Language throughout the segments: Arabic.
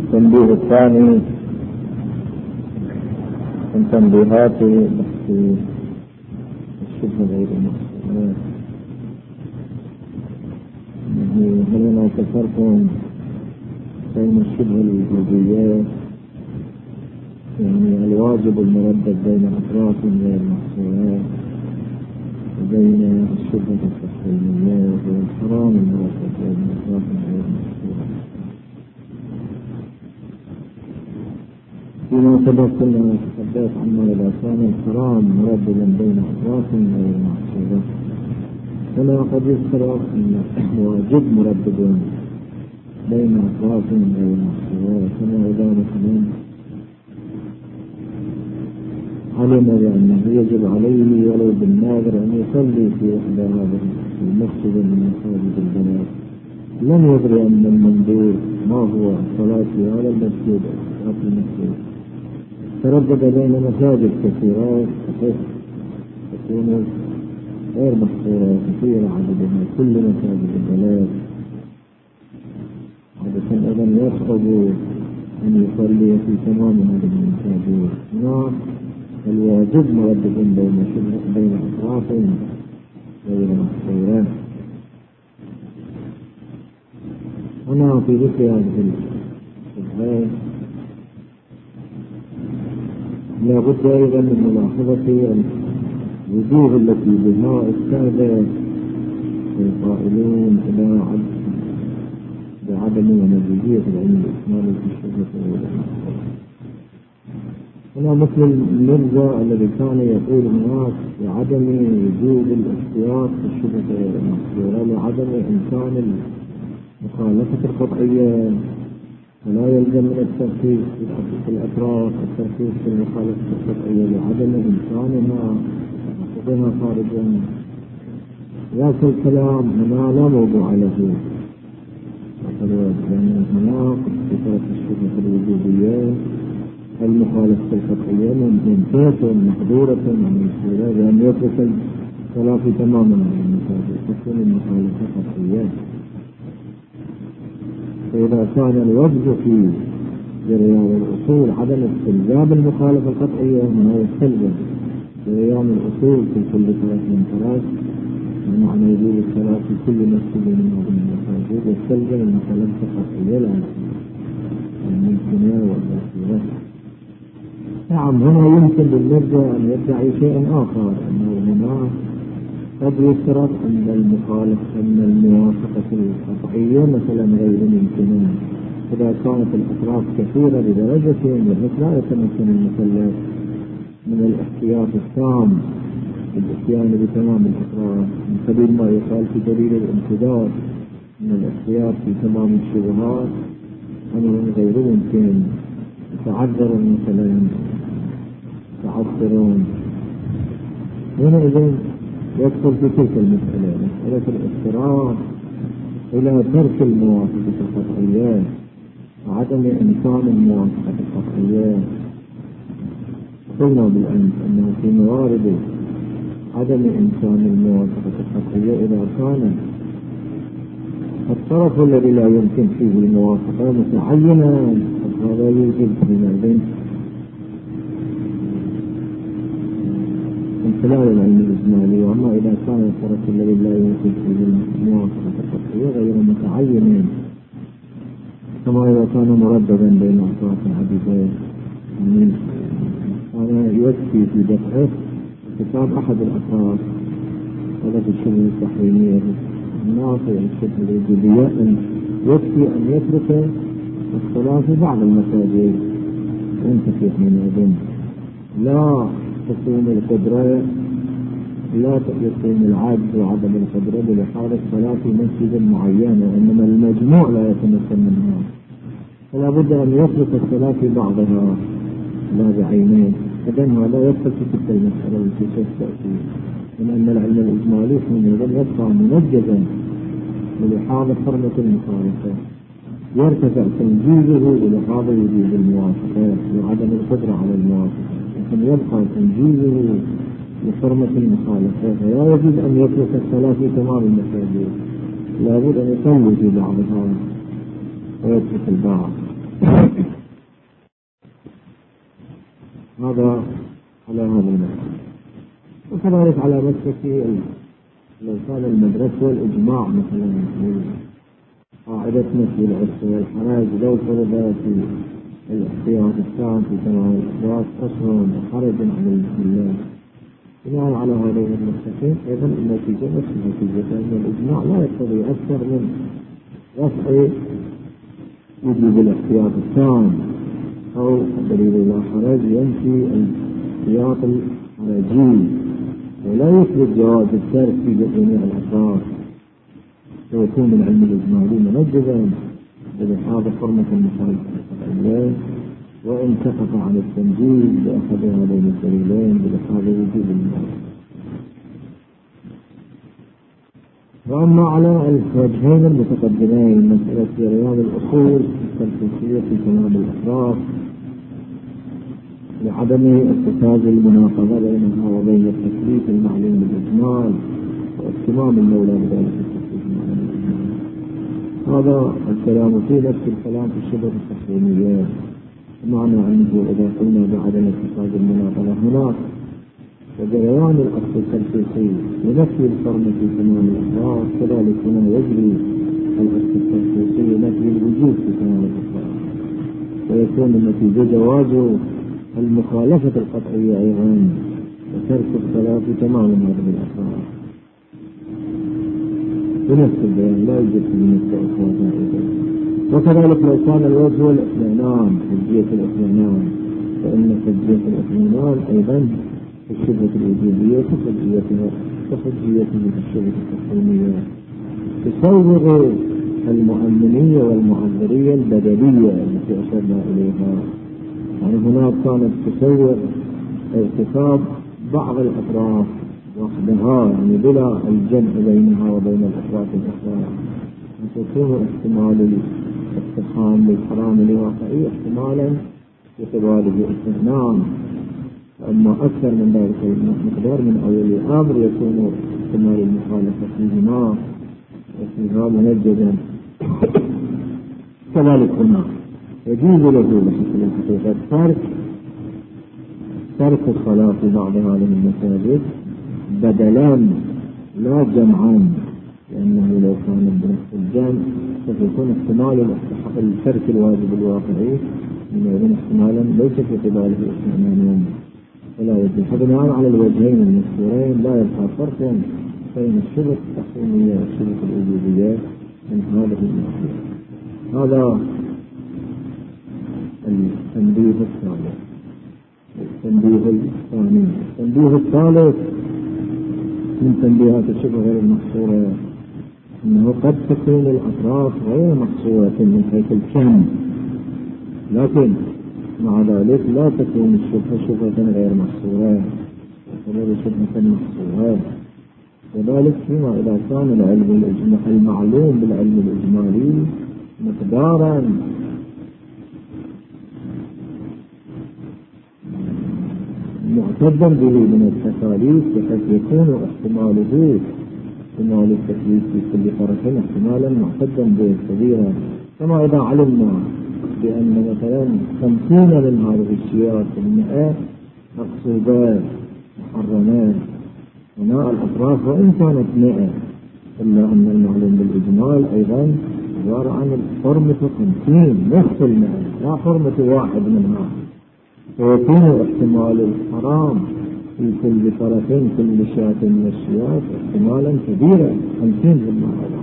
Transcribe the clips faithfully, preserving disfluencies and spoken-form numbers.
التنبيه الثاني من تنبيهات بحث الشبه غير المحصورات. هل هناك فرق بين الشبه الوجوديات، يعني الواجب المردد بين أطراف غير محصورات، وبين الشبه التحريميات والحرام المردد بين أطراف غير محصورات؟ فيما سبق كنا نتحدث عما إذا كان الحرام مرددا بين أطراف غير محصورات، فلا قد يذكر أن واجب مردد بين أطراف غير محصورات، كما إذا مثلا علم بأنه يجب عليه ولو بالناظر أن يصلي في إحدى هذه المسجد من مساجد البلاد، لم يدري أن المندوب ما هو الصلاة في هذا المسجد أو في المسجد، تردد بين مساجد كثيرات بحيث تكون غير محصورة كثيرة عددها كل مساجد البلاد، عادة أيضا يصعب أن يصلي في تمام هذه المساجد. هنا الواجب مردد بين بين أطراف غير محصورة. هنا في ذكر هذه الشبهات لا بد أيضا من ملاحظة الوجوه التي بها استند القائلون إلى بعدم ونتيجية العلم الإسلامي في الشبهة غير المحصورة. هنا مثل المرجع الذي كان يقول هناك لعدم وجوب الاحتياط في الشبهة غير المحصورة لعدم إمكان المخالفة القطعية، ولا يلزم من التركيز في الأطراف التركيز في المخالفة القطعية لعدم إمكانها وقضها خارجا. ذاك الكلام هنا لا موضوع له، لأن هناك في طرف الشبهة الوجودية المخالفة القطعية ممكنة محظورة عن الصورة، لأن يترك الصلاة تماما عن المساجد تكون المخالفة قطعية. فإذا كان الوجه في جريان الأصول عدم استلزام المخالفة القطعية هنا يستلزم جريان الأصول في كل ثلاث من ثلاث، بمعنى وجود الصلاة في كل مسجد من هذه المساجد يستلزم المخالفة القطعية لا الممكنة والباطلة. نعم هنا يمكن للمرجع أن يدعي شيئا آخر، أنه هنا قد يشترط أن المخالف أن الموافقة القطعية مثلا غير ممكنة إذا كانت الأطراف كثيرة بدرجة بحيث لا يتمكن المكلف من الاحتياط التام بالاتيان بتمام الأطراف، من سبيل ما يقال في دليل الامتداد من الاحتياط في تمام الشبهات أمر غير ممكن، يتعذر مثلا تعثرون. هنا إذن يدخل في تلك المسألة مسألة الاضطرار إلى ترك الموافقة القطعية وعدم إمكان الموافقة القطعية. قلنا بالأمس أنه في موارد عدم إمكان الموافقة القطعية إذا كان الطرف الذي لا يمكن فيه الموافقة متعينا هذا يوجد حينئذ خلال العلم الإجمالي. وأما إذا كان الطرف الذي لا يمكن فيه الموافقة القطعية غير متعين كما إذا كان مرددا بين أطراف عديدة، يعني هذا يكفي في دفعه ارتكاب أحد الأطراف ولا في الشبهة التحريمية الناصية الشبهة الوجودية أن يكفي أن يترك الصلاة في بعض المساجد وينتفي حينئذ لا تكون القدرة لا يكون العجز وعدم القدرة بلحاظ الصلاة في مسجد معين، وإنما المجموع لا يتمكن منها، فلا بد أن يترك الصلاة في بعضها لا بعينين. إذن هذا يدخل في تلك المسألة التي تأتي من أن العلم الإجمالي حينئذ يبقى منجزا بلحاظ حرمة المخالفة، يرتفع تنجيزه بلحاظ وجود الموافقة وعدم القدرة على الموافقة، لكن يبقى تنجيزه بحرمة المخالفة، فلا يجوز أن يترك الصلاة في تمام المساجد، لابد أن يصلي في بعضها ويترك البعض. هذا على هذا المسلك. وكذلك على مسلك لو كان المدرسة والإجماع مثلا قاعدة نفي العسر والحراج لو فرض في الاحتياط التام في تمام الإحداث أسر وحرج على المسلمين بناء على هذين المسلكين أيضا النتيجة نفس النتيجة، لأن الإجماع لا يقتضي أكثر من رفع وجوب الاحتياط التام أو الدليل لا حرج ينفي الاحتياط الحرجي ولا يثبت جواز الترك في جميع الأطراف، ويكون من علم الإجمالي منجزا بلحاظ حرمة المخالفة القطعية وإن سقط عن التنجيز بأحد هذين الدليلين بلحاظ وجوب المخالفة. وأما على الوجهين المتقدمين مسألة جريان الأصول التنفيذية في تمام الأطراف لعدم اتخاذ المناقضة بينها وبين التكليف المعلوم بالإجمال واهتمام المولى بذلك التكليف المعلوم بالإجمال، هذا الكلام فيه نفس الكلام في الشبهة التحريمية، بمعنى أنه إذا قلنا بعدم اتخاذ المناقضة هناك وجريان الأصل التنفيذي لنفي الحرمة في تمام الأطراف، كذلك هنا يجري الأصل التنفيذي نفي الوجود في تمام الأطراف، ويكون النتيجة جواز المخالفة القطعية أيضا وترك الصلاة في تمام هذه الأطراف بنفس البيان لا يوجد في بالنسبة إخواتنا. وكذلك لو كان الوجه والإطمئنان حجية الإطمئنان فإن حجية الإطمئنان أيضا في الشبهة الوجودية كحجيتها كحجيته في الشبهة التحريمية تصور المؤمنية والمعذرية البدلية التي أشرنا إليها، يعني هناك كانت تصور ارتكاب بعض الأطراف وحدها يعني بلا الجمع بينها وبين الأطراف الأخرى، وتكون احتمال الاقتحام للحرام الواقعي احتمالا بقباله الاستثناء، أما أكثر من ذلك مقدار من أول الأمر يكون احتمال المخالفة فيهما وفيها منجدا. كذلك هنا يجوز له بحسب الحقيقة ترك ترك الصلاة في بعض هذه المساجد بدلا لا جمعا، لأنه لو كان بنفس الجمع سيكون احتمال الترك الواجب الواقعي من يكون احتمالا ليس في قباله الاثنين ولا يجوز. فبناء على الوجهين المذكورين لا يبقى فرق بين الشبهة التحريمية والشبهة الوجودية من هذه الناحية. هذا التنبيه الثالث. التنبيه الثاني التنبيه الثالث من تنبيهات الشبهة غير المحصورة أنه قد تكون الأطراف غير محصورة من حيث الكم، لكن مع ذلك لا تكون الشبهة شبهة غير محصورة وتكون شبهة محصورة، وذلك فيما إذا كان العلم المعلوم بالعلم الإجمالي مقدارا معتدا به من التكاليف بحيث يكون احتماله احتمال التكليف في كل طرف احتمالا معتدا به كبيرا، كما إذا علمنا بأن مثلا خمسين من هذه الشيات المئة مقصودات محرمات هنا الأطراف وإن كانت مئة، إلا أن المعلوم بالإجمال أيضا عبارة عن حرمة خمسين نصف المئة لا حرمة واحد منها، ويكون احتمال الحرام في كل طرفين كل شاة من الشيات احتمالا كبيرا خمسين بالمئة.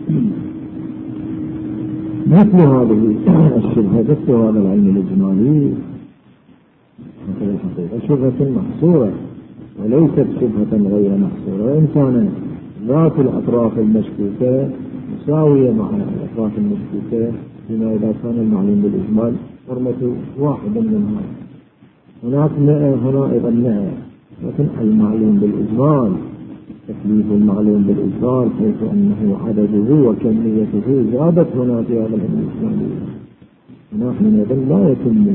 مثل هذه الشبهة مثل هذا العلم الإجمالي مثل الحقيقة شبهة محصورة وليست شبهة غير محصورة، وإن كان ذات الأطراف المشكوكة مساوية مع الأطراف المشكوكة بما إذا كان المعلوم بالإجمال حرمة واحد منها، هناك مئة هنا أيضا مئة، لكن المعلوم بالإجمال تكليف المعلوم بالإجمال حيث أنه عدده وكميته زادت هنا في هذا العلم الإجمالي، ونحن أيضا لا يتم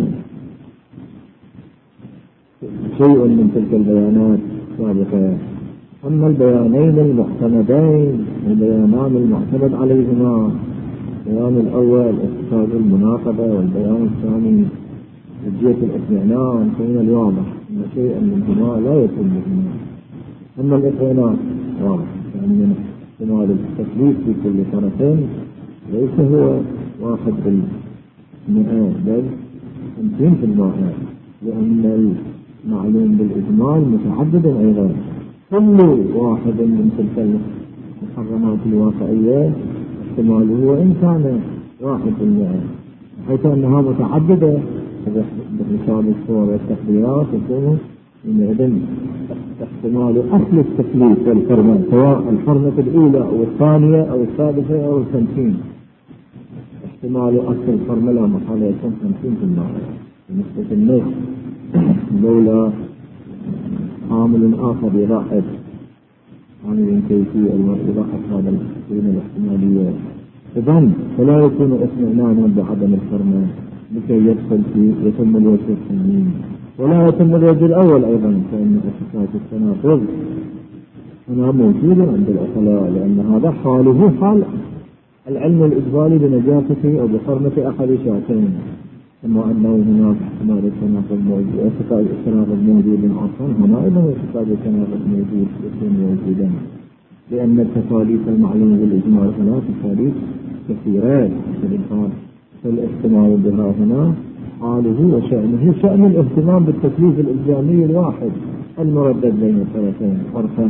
شيء من تلك البيانات السابقة. أما البيانين المعتمدين البيانان المعتمد عليهما البيان الأول اتخاذ المناقضة، والبيان الثاني الجهة الاطمئنان. من الواضح أن شيئا منهما لا يتم منهما. أما الاطمئنان واضح لأن احتمال التكليف في كل طرفين ليس هو واحد بالمئة بل خمسين في المئة، لأن المعلوم بالإجمال متعدد أيضا. كل واحد من تلك المحرمات الواقعية احتماله وإن كان واحد بالمئة، حيث أنها متعددة بحساب الصور والتقديرات يكون حينئذ احتمال أصل التكليف والحرمة، سواء الحرمة الأولى أو الثانية أو السادسة أو الخمسين، احتمال أصل الحرمة لا محالة يكون خمسين في المئة بالنسبة للنص، لولا عامل آخر يضاعف عامل كيفي أو يضاعف هذا الاحتمالية. إذن فلا يكون اطمئنانا بعدم الحرمة لكي يدخل في يتم الوجه الثاني، ولا يتم الوجه الأول أيضا، فإن أساسات التناقض هنا موجودة عند العقلاء، لأن هذا حاله حال العلم الإجباري بنجاسته أو بحرمة أحد شيئين، كما أنه هناك احتمال التناقض موجود، اعتقاد التناقض موجود أصلا، هنا أيضا اعتقاد التناقض موجود يكون موجودا، لأن التكاليف المعلومة بالإجمال هنا تكاليف كثيرات بالإنسان، فالاهتمام بها هنا حاله وشأنه شأن الاهتمام بالتكليف الإلزامي الواحد المردد بين الطرفين فرقا.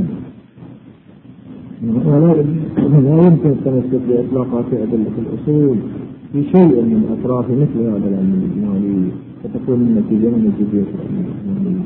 لا يمكن التمسك بإطلاقات أدلة الأصول في شيء من أطراف مثل هذا العلم الإجمالي، فتكون النتيجة من الجدية العلم الإجمالي.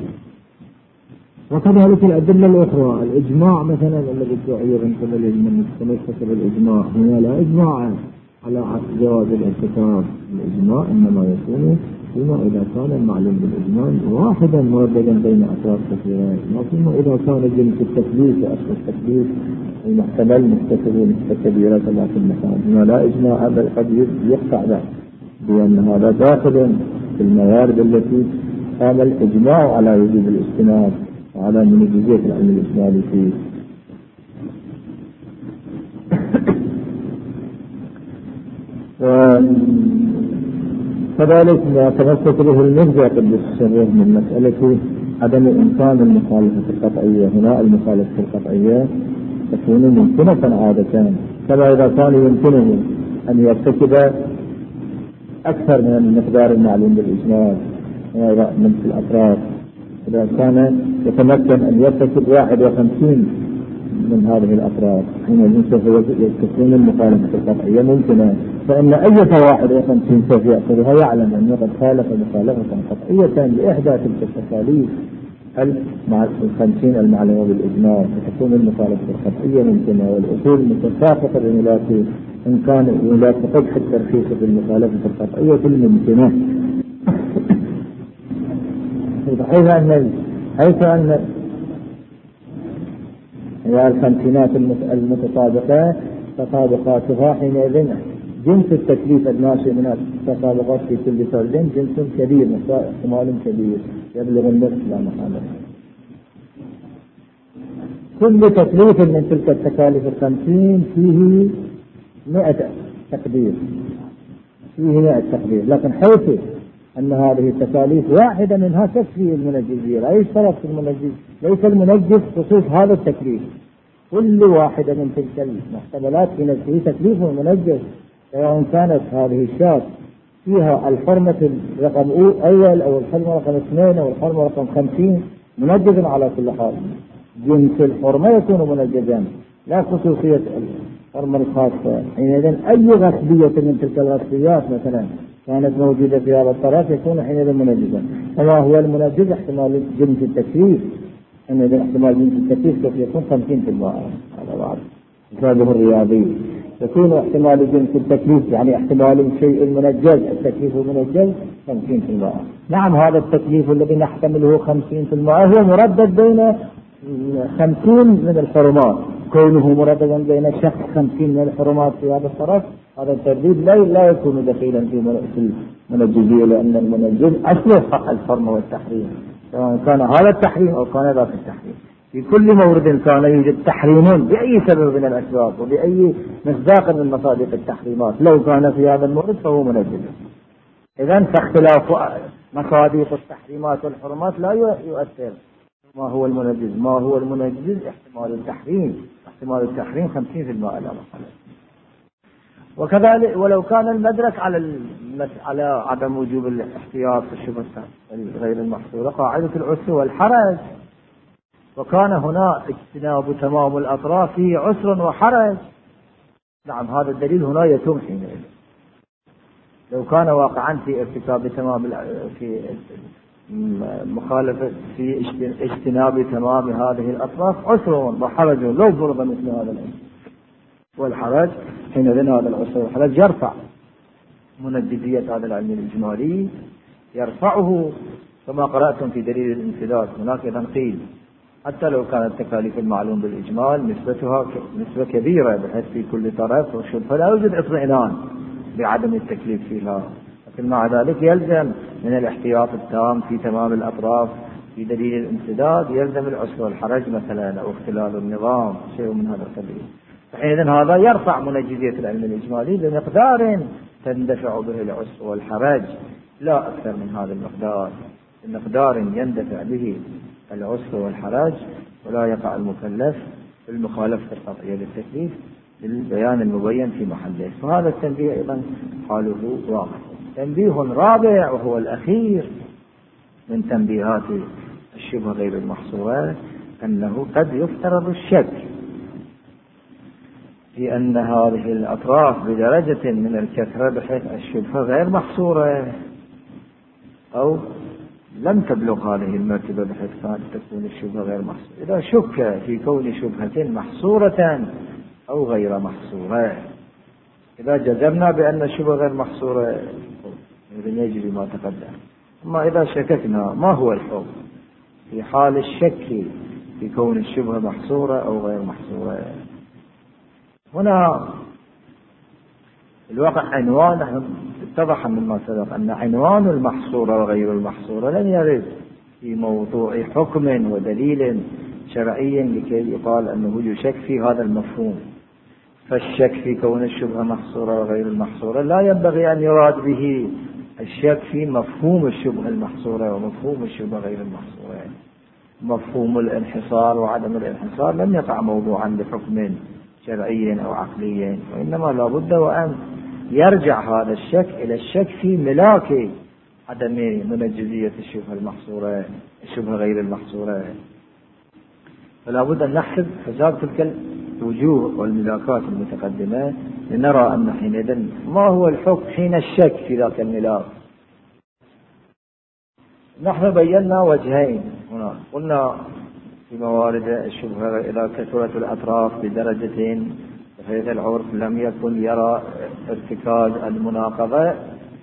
وكذلك الأدلة الأخرى، الإجماع مثلا الذي تعير من قبل المتمسك بالإجماع، هنا لا إجماع على جواز الارتكاب، الإجماع إنما يكون فيما إذا كان المعلوم بالإجمال واحدا مرددا بين أطراف كثيرة، فيما إذا كان جنس التكليف وأصل التكليف المحتمل مستكبر مستكبرة كما في المكان، هنا لا إجماع بل قد يقطع ذلك، بأن هذا داخل في الموارد التي قام الإجماع على وجوب الاستناد وعلى منجزية العلم الإجمالي فيه. وكذلك ما تمسك به المرجع قدس السره من مسألة عدم إمكان المخالفة القطعية، هنا المخالفة القطعية تكون ممكنة عادة، كما إذا كان يمكنه أن يرتكب أكثر من المقدار المعلوم بالإجمال من في الأطراف، إذا كان يتمكن أن يرتكب واحد وخمسين من هذه الأطراف حين سوف تكون المخالفة القطعية ممكنة، فإن أي واحد وخمسين سوف يأخذها يعلم أنه قد خالف مخالفة قطعية لإحدى تلك التكاليف مع الخمسين المعلومة بالإجمال، فتكون المخالفة القطعية ممكنة، والأصول متفاقة بملاك إن كان ملاك قدح الترخيص بالمخالفة القطعية الممكنة، حيث أن حيث أن هي الخمسينات المتطابقة تطابقاتها حينئذ جنس التكليف الناشئ من التطابقات في كل فرد جنس كبير احتمال كبير يبلغ النصف لا محالة. كل تكليف من تلك التكاليف الخمسين فيه مئة تقدير فيه مئة تقدير، لكن حيث أن هذه التكاليف واحدة منها تكفي المنجزية، لا يشترط في المنجز، ليس المنجز خصوص هذا التكليف، كل واحدة من تلك المحتملات في نفسه تكليف المنجز، سواء كانت هذه الشاة فيها الحرمة رقم أول أو الحرمة رقم اثنين أو الحرمة رقم خمسين منجزا على كل حال، جنس الحرمة يكون منجزا لا خصوصية الحرمة الخاصة. حينئذ أي غصبية من تلك الغصبيات مثلا كانت موجودة في هذا الطرف يكون حينئذ منجزا، كما هو المنجز احتمال جنس التكليف، حينئذ احتمال جنس التكليف سوف يكون خمسين في المئة على بعض حسابه الرياضي، يكون احتمال جنس التكليف يعني احتمال الشيء المنجز التكليف المنجز خمسين في المئة. نعم هذا التكليف الذي نحتمله خمسين في المئة هو مردد بين خمسين من الحرمات، كونه مرددا بين شخص خمسين من الحرمات في هذا الطرف، هذا الترديد لا لا يكون دخيلا في المنجزية، لأن المنجز أصله الحرمة والتحريم، سواء كان هذا التحريم أو كان ذاك التحريم. في كل مورد كان يوجد تحريم بأي سبب من الأسباب وبأي مصداق من مصادق التحريمات، لو كان في هذا المورد فهو منجز. إذن فاختلاف مصادق التحريمات والحرمات لا يؤثر. ما هو المنجز؟ ما هو المنجز احتمال التحريم، احتمال التحريم خمسين في المئة لا محالة. وكذلك ولو كان المدرك على المس... على عدم وجوب الاحتياط في الشبهة غير المحصورة قاعدة العسر والحرج، وكان هنا اجتناب تمام الأطراف فيه عسر وحرج، نعم هذا الدليل هنا يتم حينئذ. لو كان واقعا في ارتكاب تمام في مخالفة في اجتناب تمام هذه الأطراف عسر وحرج، لو فرض مثل هذا الأمر والحرج، حينئذ هذا العسر والحرج يرفع منجزية هذا العلم الإجمالي، يرفعه كما قرأتم في دليل الانسداد. هناك إذن قيل حتى لو كانت التكاليف المعلوم بالإجمال نسبتها نسبة كبيرة بحيث في كل طرف وشبهة لا يوجد اطمئنان بعدم التكليف فيها، لكن مع ذلك يلزم من الاحتياط التام في تمام الأطراف في دليل الانسداد، يلزم العسر والحرج مثلا أو اختلال النظام شيء من هذا القبيل. فحينئذ هذا يرفع منجزية العلم الإجمالي بمقدار تندفع به العسر والحرج، لا أكثر من هذا المقدار، بمقدار يندفع به العسر والحرج ولا يقع المكلف في المخالفة القطعية للتكليف للبيان المبين في محله. فهذا التنبيه أيضا حاله واضح. تنبيه رابع وهو الأخير من تنبيهات الشبهة غير المحصورة، أنه قد يفترض الشك في أن هذه الأطراف بدرجة من الكثرة بحيث الشبهة غير محصورة، أو لم تبلغ هذه المرتبة بحيث كانت تكون الشبهة غير محصورة. إذا شك في كون شبهة محصورة أو غير محصورة، إذا جزمنا بأن الشبهة غير محصورة إذن يجري ما تقدم. أما إذا شككنا ما هو الحكم في حال الشك في كون الشبهة محصورة أو غير محصورة؟ هنا الواقع عنوان اتضح مما سبق أن عنوان المحصورة وغير المحصورة لم يرد في موضوع حكم ودليل شرعي لكي يقال أنه يشك في هذا المفهوم. فالشك في كون الشبهة محصورة وغير المحصورة لا ينبغي أن يراد به الشك في مفهوم الشبهة المحصورة ومفهوم الشبهة غير المحصورة. مفهوم الانحصار وعدم الانحصار لم يقع موضوعا لحكم شرعي أو عقلي، وإنما لا بد وأن يرجع هذا الشك إلى الشك في ملاك عدم منجزية الشبهة المحصورة الشبهة غير المحصورة. فلا بد أن نحسب حساب تلك الوجوه والملاكات المتقدمة لنرى أن حينئذ ما هو الحكم حين الشك في ذاك الملاك. نحن بينا وجهين هنا، قلنا في موارد الشبهة إذا كثرت الأطراف بدرجة بحيث العرف لم يكن يرى ارتكاز المناقضة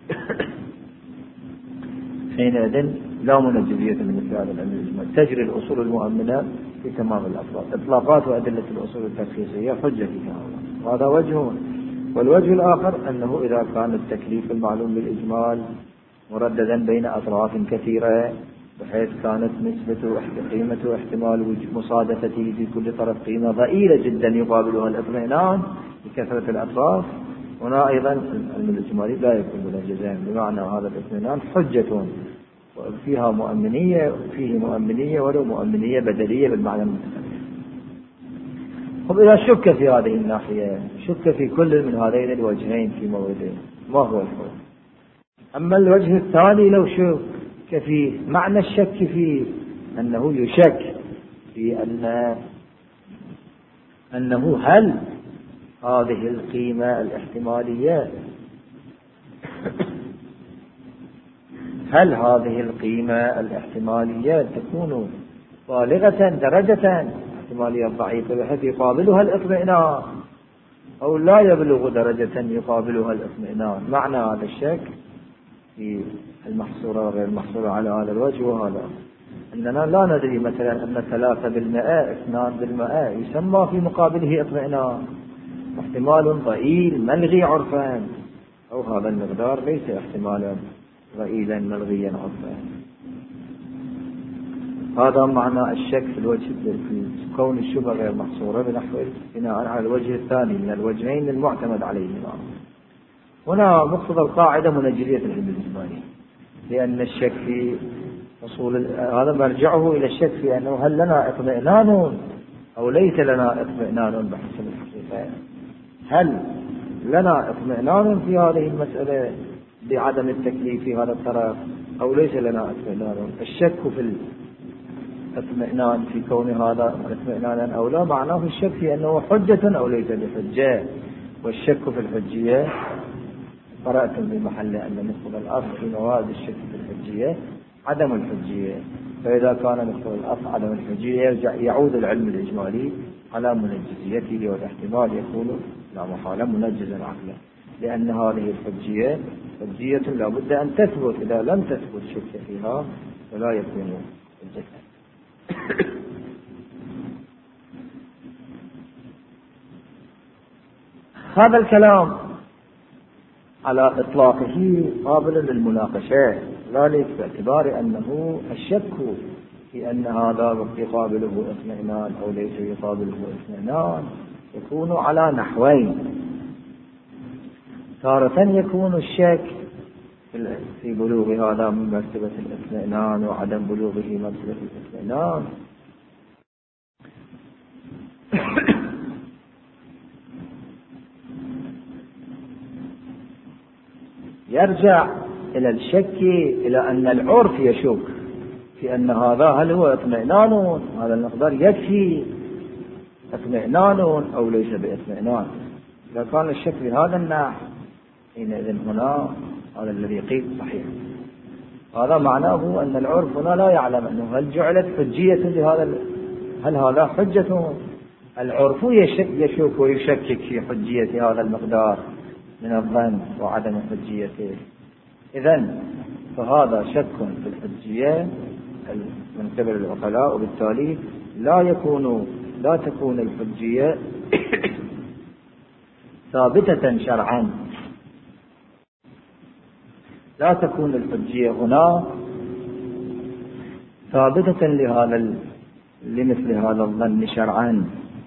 حينئذ لا منجزية لمثل هذا العلم. تجري الأصول المؤمنة في تمام الأطراف. إطلاقات وأدلة الأصول التشخيصية حجة فيها، وهذا وجه. والوجه الآخر أنه إذا كان التكليف المعلوم بالإجمال مرددا بين أطراف كثيرة بحيث كانت نسبة قيمة احتمال مصادفته في كل طرف قيمة ضئيلة جدا يقابلها الاطمئنان بكثرة الأطراف، هنا أيضا العلم الإجمالي لا يكون منجزا، بمعنى هذا الاطمئنان حجة فيها مؤمنية فيه مؤمنية ولو مؤمنية بدلية بالمعنى المتقدم. طب إذا شك في هذه الناحية، شك في كل من هذين الوجهين في موردين، ما هو الحكم؟ أما الوجه الثاني لو شك في معنى الشك فيه أنه يشك في أن أنه هل هذه القيمة الاحتمالية هل هذه القيمة الاحتمالية تكون بالغة درجة احتمالية ضعيفة بحيث يقابلها الاطمئنان أو لا يبلغ درجة يقابلها الاطمئنان. معنى هذا الشك في المحصورة وغير المحصورة على هذا الوجه، وهذا أننا لا ندري مثلا أن ثلاثة بالمئة اثنان بالمئة يسمى في مقابله اطمئنان، احتمال ضئيل ملغي عرفا، أو هذا المقدار ليس احتمالا ضئيلا ملغيا عرفا. هذا معنى الشك في الوجه في كون الشبهة غير محصورة بنحو بناء على الوجه الثاني من الوجهين المعتمد عليهما. هنا مقتضى القاعدة منجزية العلم الإجمالي، لأن الشك في أصول هذا مرجعه إلى الشك في أنه هل لنا اطمئنان أو ليس لنا اطمئنان بحسب الحقيقة. هل لنا اطمئنان في هذه المسألة بعدم التكليف في هذا الطرف أو ليس لنا اطمئنان؟ الشك في الاطمئنان في كون هذا اطمئنانا أو لا معناه الشك في أنه حجة أو ليس بحجة. والشك في الحجية قرأتم بمحل أن مقتضى الأصل في مواد الشك في الحجية عدم الحجية، فإذا كان مقتضى الأصل عدم الحجية يرجع يعود العلم الإجمالي على منجزيته، والاحتمال يكون لا محالة منجزا عقلا، لأن هذه الحجية حجية لا بد أن تثبت، إذا لم تثبت شك فيها فلا يكون حجة. هذا الكلام على إطلاقه قابل للمناقشة، ذلك باعتبار أنه الشك في أن هذا يقابله اطمئنان أو ليس يقابله اطمئنان يكون على نحوين. تارة يكون الشك في بلوغ هذا من مرتبة الاطمئنان وعدم بلوغه مرتبة الاطمئنان يرجع إلى الشك إلى أن العرف يشك في أن هذا هل هو اطمئنان، هذا المقدار يكفي اطمئنان أو ليس باطمئنان. إذا كان الشك بهذا النحو حينئذ هنا هذا الذي قيل صحيح. هذا معناه أن العرف هنا لا يعلم أنه هل جعلت حجية لهذا، هل هذا حجة. العرف يشك, يشك ويشكك في حجية هذا المقدار من الظن وعدم حجيته. إذن فهذا شك في الحجية من قبل العقلاء، وبالتالي لا يكون لا تكون الحجية ثابتة شرعا، لا تكون الحجية هنا ثابتة لهذا لمثل هذا الظن شرعا.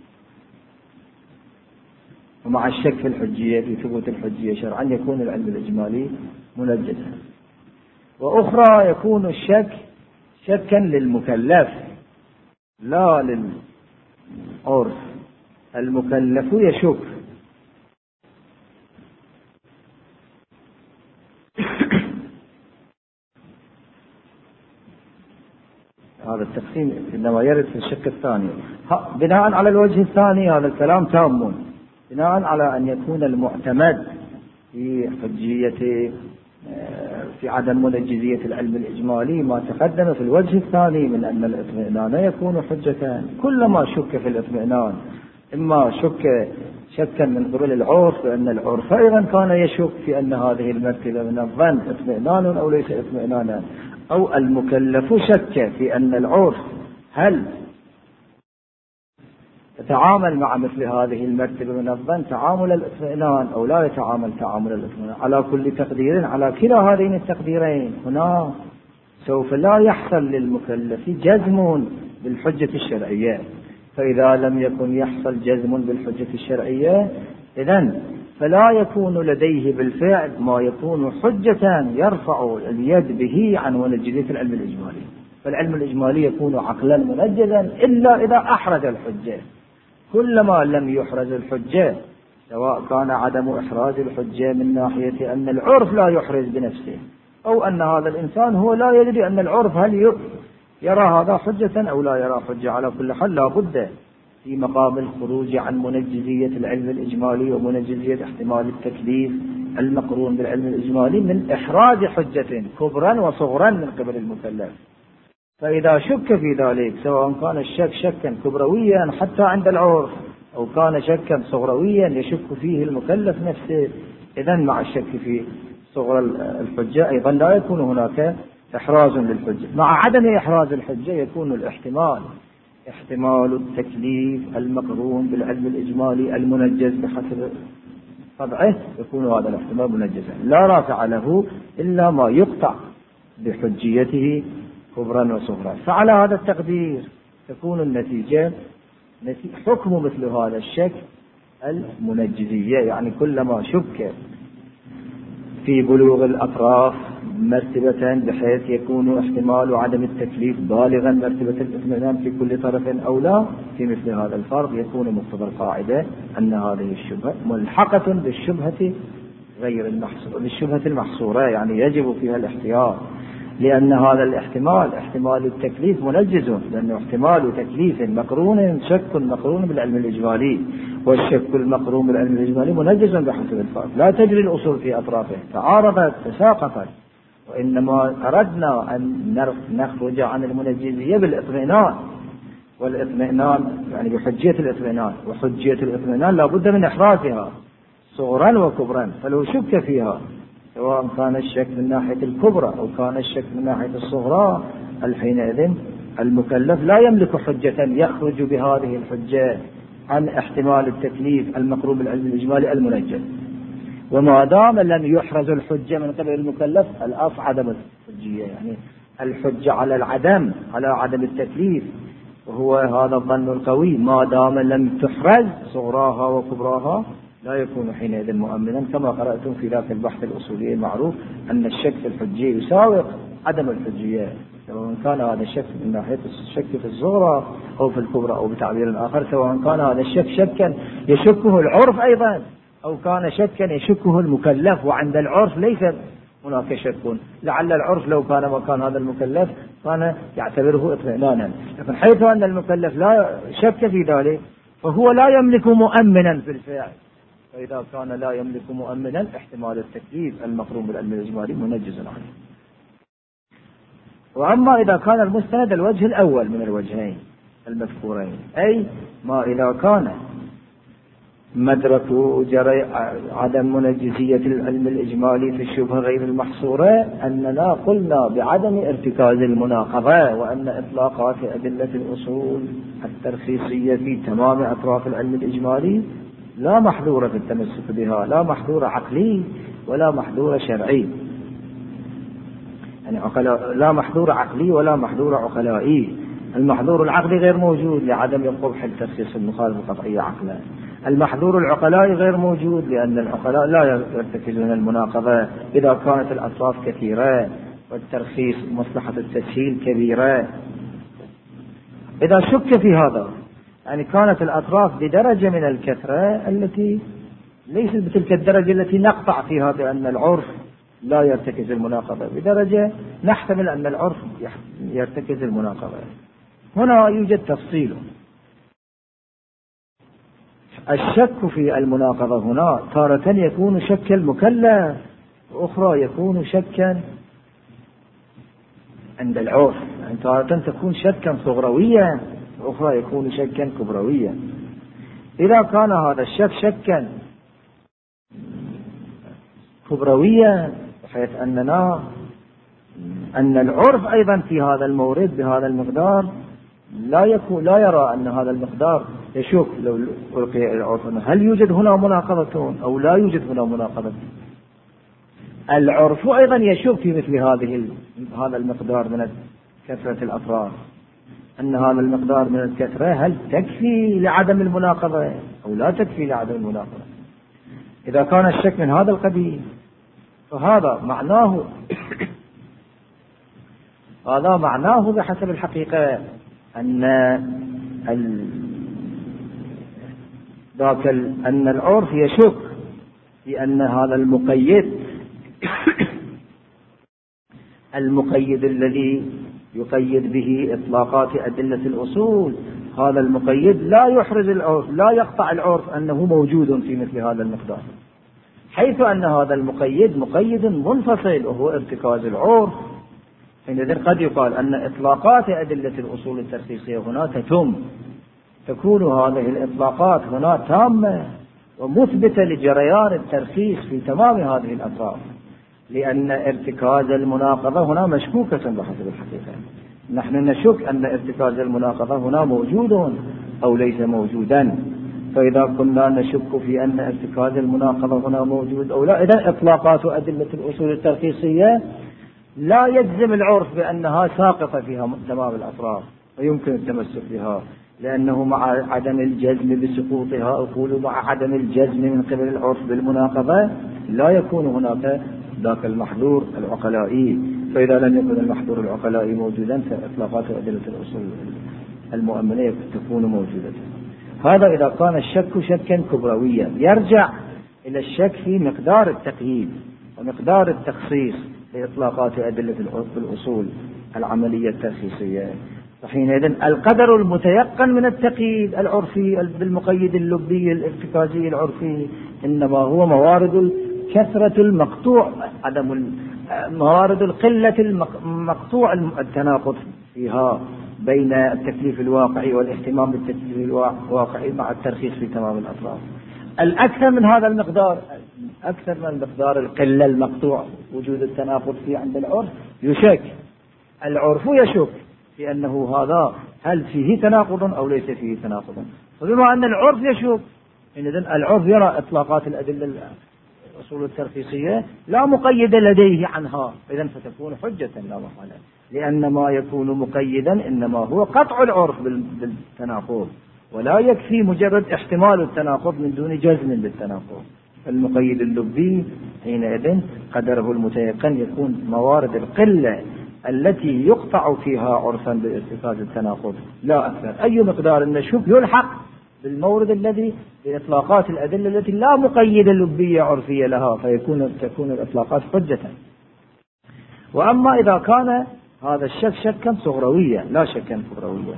ومع الشك في الحجية في ثبوت الحجية شرعا يكون العلم الإجمالي منجزا. وأخرى يكون الشك شكا للمكلف لا للعرف. المكلف يشك هذا التقسيم إنما يرد في الشك الثاني. بناء على الوجه الثاني هذا الكلام تام، بناء على أن يكون المعتمد في حجية في عدم منجزية العلم الإجمالي ما تقدم في الوجه الثاني من أن الاطمئنان يكون حجة. كلما شك في الاطمئنان إما شك شكا من قبل العرف، لأن العرف أيضا كان يشك في أن هذه المرتبة من الظن اطمئنان أو ليس اطمئنانا، أو المكلف شك في أن العرف هل يتعامل مع مثل هذه المرتبة من الظن تعامل الاطمئنان أو لا يتعامل تعامل الاطمئنان. على كل تقدير على كلا هذين التقديرين هنا سوف لا يحصل للمكلف جزم بالحجة الشرعية. فإذا لم يكن يحصل جزم بالحجة الشرعية إذن فلا يكون لديه بالفعل ما يكون حجة يرفع اليد به عن منجزية العلم الإجمالي. فالعلم الإجمالي يكون عقلا منجزا إلا إذا أحرز الحجة. كلما لم يحرز الحجة، سواء كان عدم إحراز الحجة من ناحية أن العرف لا يحرز بنفسه، أو أن هذا الإنسان هو لا يدري أن العرف هل يرى هذا حجة أو لا يرى حجة، على كل حال لا بد في مقام الخروج عن منجزية العلم الإجمالي ومنجزية احتمال التكليف المقرون بالعلم الإجمالي من إحراز حجة كبرا وصغرا من قبل المكلف. فإذا شك في ذلك، سواء كان الشك شكا كبرويا حتى عند العرف أو كان شكا صغرويا يشك فيه المكلف نفسه، إذن مع الشك في صغر الحجة أيضا لا يكون هناك إحراز للحجة. مع عدم إحراز الحجة يكون الاحتمال احتمال التكليف المقرون بالعلم الإجمالي المنجز بحسب طبعه، يكون هذا الاحتمال منجزا لا رافع له إلا ما يقطع بحجيته كبرا وصغرا. فعلى هذا التقدير تكون النتيجة حكم مثل هذا الشك المنجزية، يعني كلما شك في بلوغ الأطراف مرتبة بحيث يكون احتمال عدم التكليف بالغا مرتبة الاطمئنان في كل طرف أو لا، في مثل هذا الفرض يكون مقتضى القاعدة أن هذه الشبهة ملحقة بالشبهة غير المحصورة، بالشبهة المحصورة، يعني يجب فيها الاحتياط، لأن هذا الاحتمال احتمال التكليف منجز، لأنه احتمال تكليف مقرون شك مقرون بالعلم الإجمالي، والشك المقرون بالعلم الإجمالي منجز بحسب الفرض، لا تجري الأصول في أطرافه، تعارضت تساقطت، وإنما أردنا أن نخرج عن المنجزية بالإطمئنان، والإطمئنان يعني بحجية الإطمئنان، وحجية الإطمئنان لا بد من إحرازها صغرا وكبرا، فلو شك فيها سواء كان الشك من ناحية الكبرى أو كان الشك من ناحية الصغرى، الحينئذ المكلف لا يملك حجة يخرج بهذه الحجة عن احتمال التكليف المقرون بالعلم الإجمالي المنجز. وما دام لم يحرز الحجة من قبل المكلف الأصل عدم الحجية، يعني الحجة على العدم، على عدم التكليف، وهو هذا الظن القوي، ما دام لم تحرز صغراها وكبراها لا يكون حينئذ مؤمنا، كما قرأتم في ذاك البحث الأصولي المعروف أن الشك في الحجية يساوي عدم الحجية، سواء كان هذا الشك من ناحية الشك في الصغرى أو في الكبرى، أو بتعبير آخر سواء كان هذا الشك شكا يشكه العرف أيضا أو كان شكا يشكه المكلف، وعند العرف ليس هناك شك، لعل العرف لو كان مكان هذا المكلف كان يعتبره اطمئنانا، لكن حيث أن المكلف لا شك في ذلك فهو لا يملك مؤمنا في الفعل، فإذا كان لا يملك مؤمنا احتمال التكليف المقرون بالعلم الإجمالي منجز عليه. وأما إذا كان المستند الوجه الأول من الوجهين المذكورين، أي ما إذا كان مدرك جري عدم منجزية العلم الإجمالي في الشبهة غير المحصورة، أننا قلنا بعدم ارتكاز المناقضة، وأن إطلاقات أدلة الأصول الترخيصية في تمام أطراف العلم الإجمالي لا محظور في التمسك بها، لا محظور عقلي ولا محظور شرعي، يعني لا محظور عقلي ولا محظور عقلائي. المحظور العقلي غير موجود لعدم قبح الترخيص المخالف القطعية عقلا، المحظور العقلائي غير موجود لأن العقلاء لا يرتكزون المناقضة إذا كانت الأطراف كثيرة والترخيص مصلحة التسهيل كبيرة. إذا شك في هذا يعني كانت الأطراف بدرجة من الكثرة التي ليست بتلك الدرجة التي نقطع فيها بأن العرف لا يرتكز المناقضة، بدرجة نحتمل أن العرف يرتكز المناقضة. هنا يوجد تفصيل، الشك في المناقضة هنا تارة يكون شك المكلف، وأخرى يكون شكا عند العرف، يعني تارة تكون شكا صغرويا وأخرى يكون شكا كبرويا. إذا كان هذا الشك شكا كبرويا بحيث أننا أن العرف أيضا في هذا المورد بهذا المقدار لا يكون لا يرى أن هذا المقدار يشك، لو ألقي العرف هل يوجد هنا مناقضة أو لا يوجد هنا مناقضة، العرف أيضا يشك في مثل هذه هذا المقدار من كثرة الأطراف، أن هذا المقدار من الكثرة هل تكفي لعدم المناقضة أو لا تكفي لعدم المناقضة. إذا كان الشك من هذا القبيل فهذا معناه هذا معناه بحسب الحقيقة أن ال... ذاك ال... أن العرف يشك في أن هذا المقيد المقيد الذي يقيد به إطلاقات أدلة الأصول، هذا المقيد لا يحرز العرف، لا يقطع العرف أنه موجود في مثل هذا المقدار، حيث أن هذا المقيد مقيد منفصل وهو ارتكاز العرف. حينئذ قد يقال أن إطلاقات أدلة الأصول الترخيصية هنا تتم، تكون هذه الإطلاقات هنا تامة ومثبتة لجريان الترخيص في تمام هذه الأطراف، لأن ارتكاز المناقضة هنا مشكوكة بحسب الحقيقة. نحن نشك أن ارتكاز المناقضة هنا موجود أو ليس موجودا، فإذا كنا نشك في أن ارتكاز المناقضة هنا موجود أو لا، إذا إطلاقات أدلة الأصول الترخيصية لا يجزم العرف بأنها ساقطة فيها تمام الأطراف ويمكن التمسك بها، لأنه مع عدم الجزم بسقوطها أقول مع عدم الجزم من قبل العرف بالمناقضة لا يكون هناك ذاك المحظور العقلائي. فإذا لم يكن المحظور العقلائي موجودا فإطلاقات أدلة الأصول المؤمنة تكون موجودة. هذا إذا كان الشك شكا كبرويا. يرجع إلى الشك في مقدار التقييد ومقدار التخصيص لإطلاقات أدلة الأصول العملية التخصيصية. فحينئذ القدر المتيقن من التقييد العرفي بالمقيد اللبي الارتكازي العرفي إنما هو موارد كثرة المقطوع عدم موارد القلة المقطوع التناقض فيها بين التكليف الواقعي والاهتمام بالتكليف الواقعي مع الترخيص في تمام الأطراف. الأكثر من هذا المقدار أكثر من مقدار القلة المقطوع وجود التناقض فيه عند العرف يشك. العرف يشك في أنه هذا هل فيه تناقض أو ليس فيه تناقض. وبما أن العرف يشك إذن العرف يرى إطلاقات الأدلة الأصول الترخيصية لا مقيد لديه عنها، إذن فتكون حجة لا محالة، لأن ما يكون مقيدا إنما هو قطع العرف بالتناقض ولا يكفي مجرد احتمال التناقض من دون جزم بالتناقض. المقيد اللبي حينئذ قدره المتيقن يكون موارد القلة التي يقطع فيها عرفا بارتكاز التناقض لا أكثر. أي مقدار النشوف يلحق بالمورد الذي بإطلاقات الأدلة التي لا مقيد اللبية عرفية لها فيكون تكون الإطلاقات حجة. وأما إذا كان هذا الشك شكا صغرويا لا شكا كبرويا.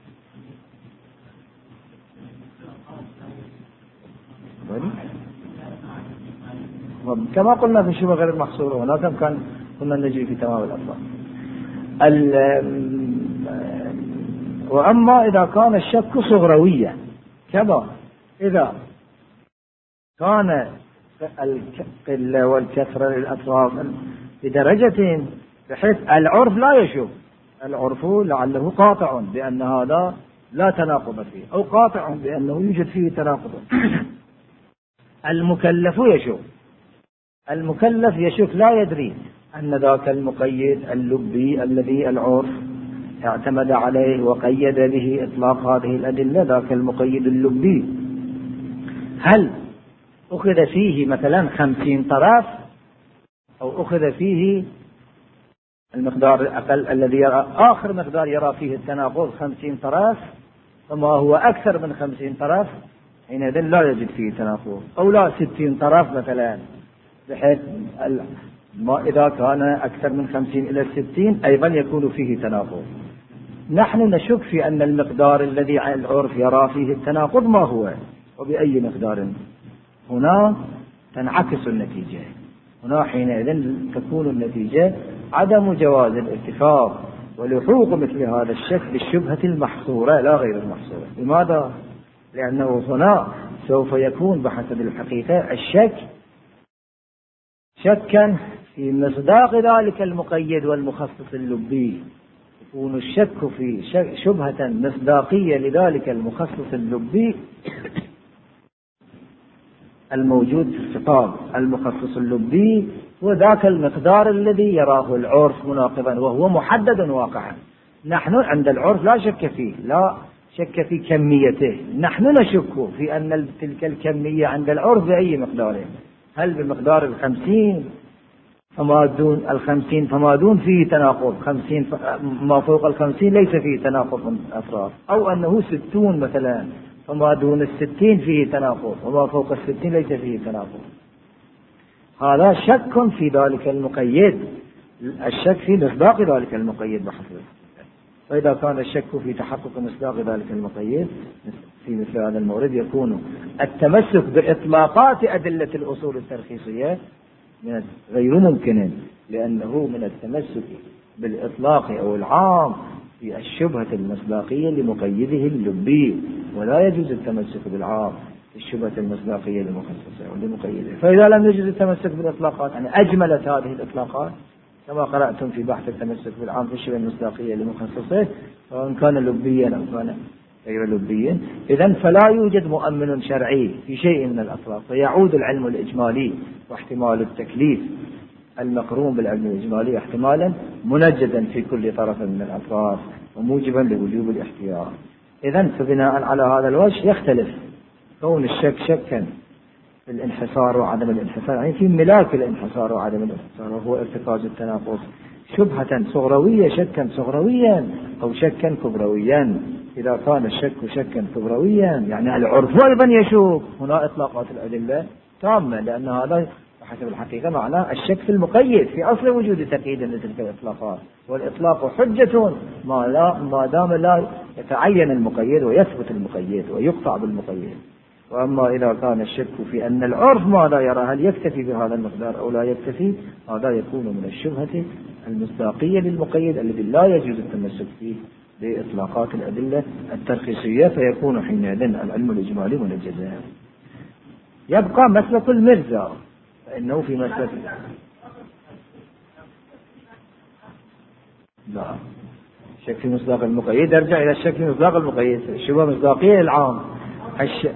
كما قلنا في الشبهة غير المحصورة هناك كان كنا نجري في تمام الأطلاق. وأما إذا كان الشك صغرويا كما إذا كان القلة والكثرة للأطراف بدرجة بحيث العرف لا يشوف العرف لعله قاطع بأن هذا لا تناقض فيه أو قاطع بأنه يوجد فيه تناقض. المكلف يشوف المكلف يشوف لا يدري أن ذاك المقيد اللبي الذي العرف اعتمد عليه وقيد به إطلاق هذه الأدلة ذاك المقيد اللبي هل أخذ فيه مثلا خمسين طرف أو أخذ فيه المقدار الأقل الذي يرى آخر مقدار يرى فيه التناقض خمسين طرف فما هو أكثر من خمسين طرف حينئذ لا يجد فيه تناقض أو لا ستين طرف مثلا بحيث ما إذا كان أكثر من خمسين إلى ستين أيضا يكون فيه تناقض. نحن نشك في أن المقدار الذي العرف يرى فيه التناقض ما هو وبأي مقدار. هنا تنعكس النتيجة. هنا حينئذ تكون النتيجة عدم جواز الاتفاق ولحوق مثل هذا الشك بالشبهة المحصورة لا غير المحصورة. لماذا؟ لأنه هنا سوف يكون بحسب الحقيقة الشك شكا في مصداق ذلك المقيد والمخصص اللبي. يكون الشك في شبهة مصداقية لذلك المخصص اللبي الموجود في الخطاب. المخصص اللبي هو ذاك المقدار الذي يراه العرف مناقضا وهو محدد واقعا. نحن عند العرف لا شك فيه لا شك في كميته. نحن نشك في أن تلك الكمية عند العرف بأي مقدار هل بمقدار الخمسين فما دون الخمسين فما دون فيه تناقض خمسين ما فوق الخمسين ليس فيه تناقض من أطراف أو أنه ستون مثلا فما دون الستين فيه تناقض وما فوق الستين ليس فيه تناقض. هذا شك في ذلك المقيد الشك في مصداق ذلك المقيد بحسب. فإذا كان الشك في تحقق مصداق ذلك المقيد في مثل هذا المورد يكون التمسك بإطلاقات أدلة الأصول الترخيصية غير ممكن لأنه من التمسك بالإطلاق أو العام في الشبهة المصداقية لمقيده اللبي ولا يجوز التمسك بالعام في الشبهة المصداقية لمخصصه ولمقيده. فإذا لم يجوز التمسك بالإطلاقات يعني أجملت هذه الإطلاقات كما قرأتم في بحث التمسك بالعام في الشبهة المصداقية لمخصصه سواء كان لبيا أو كان غير لبيا إذن فلا يوجد مؤمن شرعي في شيء من الأطراف فيعود العلم الإجمالي واحتمال التكليف المقرون بالعلم الإجمالي احتمالا منجدا في كل طرف من الأطراف وموجبا لوجوب الاحتياط. إذن فبناء على هذا الوجه يختلف كون الشك شكا في الانحصار وعدم الانحصار، يعني في ملاك الانحصار وعدم الانحصار وهو ارتكاز التناقض، شبهة صغروية شكا صغرويا أو شكا كبرويا. إذا كان الشك شكا كبرويا يعني العرف أيضا يشك، هنا إطلاقات الأدلة تامة، لأن هذا حسب الحقيقة معناه الشك في المقيد في أصل وجود تقييد لتلك الإطلاقات، والإطلاق حجة ما, لا ما دام لا يتعين المقيد ويثبت المقيد ويقطع بالمقيد. وأما إذا كان الشك في أن العرف ما لا يرى هل يكتفي بهذا المقدار أو لا يكتفي، هذا يكون من الشبهة المصداقية للمقيد الذي لا يجوز التمسك فيه بإطلاقات الأدلة الترخيصية، فيكون حينئذ العلم الإجمالي منجزا. يبقى مسلك المرزا، فإنه في مسلك لا شك في مصداق المقيد، يرجع إلى الشك في مصداق المقيد، الشبهة مصداقية العام. الش...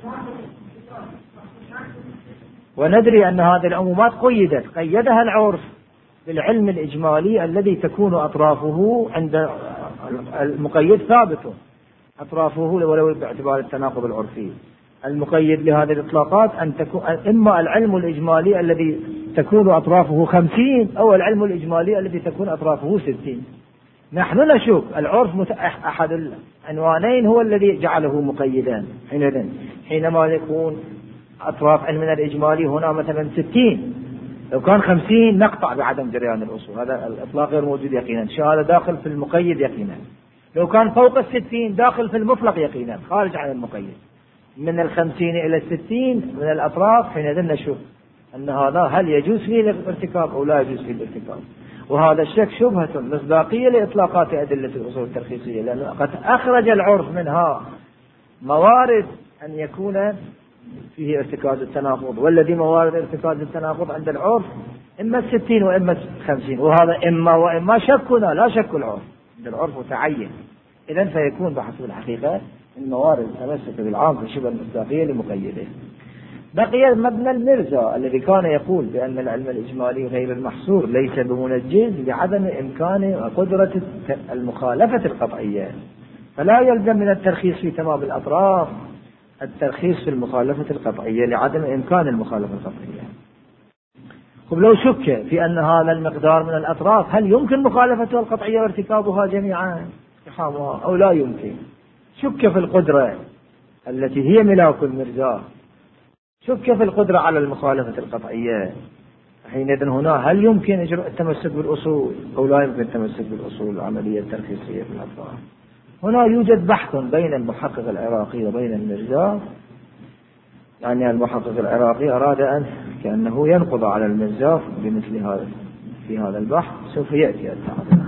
وندري أن هذه العمومات قيدت قيدها العرف بالعلم الإجمالي الذي تكون أطرافه عند المقيد ثابته، أطرافه ولو باعتبار التناقض العرفي. المقيد لهذه الإطلاقات أن تكون إما العلم الإجمالي الذي تكون أطرافه خمسين أو العلم الإجمالي الذي تكون أطرافه ستين. نحن نشوف العرف متأح أحد العنوانين هو الذي جعله مقيدا. حينئذ حينما يكون أطراف علمنا الإجمالي هنا مثلا ستين، لو كان خمسين نقطع بعدم جريان الأصول، هذا الإطلاق غير موجود يقينا، هذا داخل في المقيد يقينا. لو كان فوق الستين داخل في المطلق يقينا خارج عن المقيد. من الخمسين إلى الستين من الأطراف حينئذ نشوف أن هذا هل يجوز فيه الارتكاب أو لا يجوز فيه الارتكاب. وهذا الشك شبهة مصداقية لإطلاقات أدلة الأصول الترخيصية، لأنه قد أخرج العرف منها موارد أن يكون فيه ارتكاز التناقض، والذي موارد ارتكاز التناقض عند العرف إما الستين وإما الخمسين، وهذا إما وإما شكنا لا شك العرف عند العرف متعين. إذن فيكون بحسب الحقيقة الموارد تمسك بالعام في شبه المصداقية لمقيده. بقي مبنى المرزا الذي كان يقول بأن العلم الإجمالي غير المحصور ليس بمنجز لعدم إمكان وقدرة المخالفة القطعية، فلا يلزم من الترخيص في تمام الأطراف الترخيص في المخالفة القطعية لعدم إمكان المخالفة القطعية. لو شك في أن هذا المقدار من الأطراف هل يمكن مخالفتها القطعية وارتكابها جميعا أو لا يمكن، شك في القدرة التي هي ملاك المرزا، شك في القدرة على المخالفة القطعية، حينئذ هنا هل يمكن إجراء التمسك بالأصول أو لا يمكن التمسك بالأصول العملية الترخيصية في الأطراف. هنا يوجد بحث بين المحقق العراقي وبين المرزا، يعني المحقق العراقي أراد أن كأنه ينقض على المرزا بمثل هذا في هذا البحث، سوف يأتي التعرض.